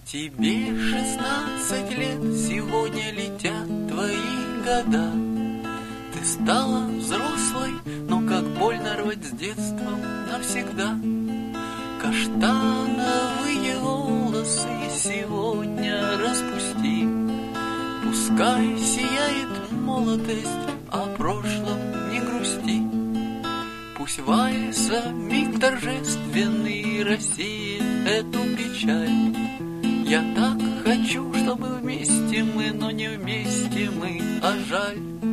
Тебе 16 лет, сегодня летят твои года. Ты стала взрослой, но как больно рвать с детством навсегда. Каштановые волосы сегодня распусти. Пускай сияет молодость, о прошлом не грусти. Пусть вальса миг торжественный рассеет эту печаль. Я так хочу, чтобы вместе мы, но не вместе мы, а жаль.